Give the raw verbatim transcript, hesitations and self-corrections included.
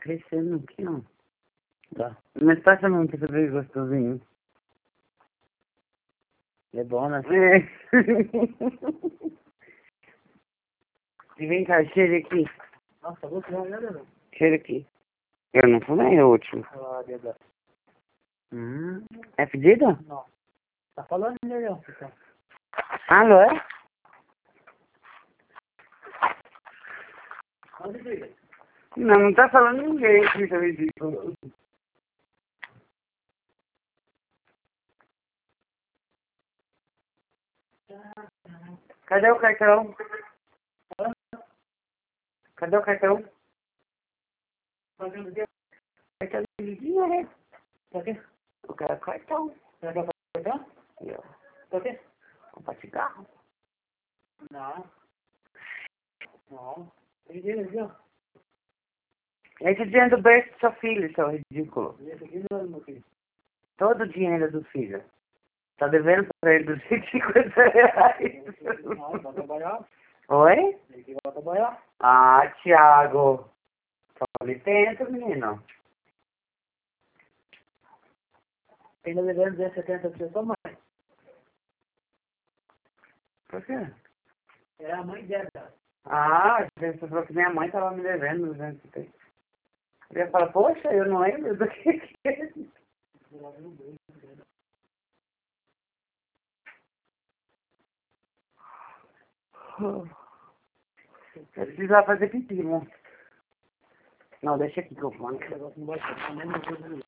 crescendo aqui, ó. Tá. Mas passa não pra ver gostosinho. É bom, né? É. E vem cá, cheira aqui. Nossa, vou tirar nada não. Cheira aqui. Eu não fumei o último. Ah, verdade. Hum. É pedido? Não. Tá falando melhor, então. Alô, é? Onde liga? Não, não tá falando ninguém, que tá ridículo. Cadê o cartão? Cadê o cartão? Fazendo o quê? Cartão de dinheiro. Pra quê? Eu quero cartão. Pra quê? Pra quê? Eu. Pra quê? Comprar cigarro. Não. Não. Tem dinheiro aqui, ó. Esse dinheiro do berço do seu filho, seu ridículo. Esse aqui não é do meu filho. Todo o dinheiro do filho. Tá devendo pra ele duzentos e cinquenta reais. Não, vai trabalhar. Oi? Ele que vai trabalhar. Ah, Thiago. Só licença, menino. Ainda devendo duzentos e setenta pra sua mãe. Por quê? É a mãe dela. Ah, você falou que minha mãe tava me devendo duzentos e cinquenta. Eu ia falar, poxa, eu não lembro do que que é. Eu precisava fazer pedido. Não, deixa aqui que eu falo. Não vai ser, não vai ser.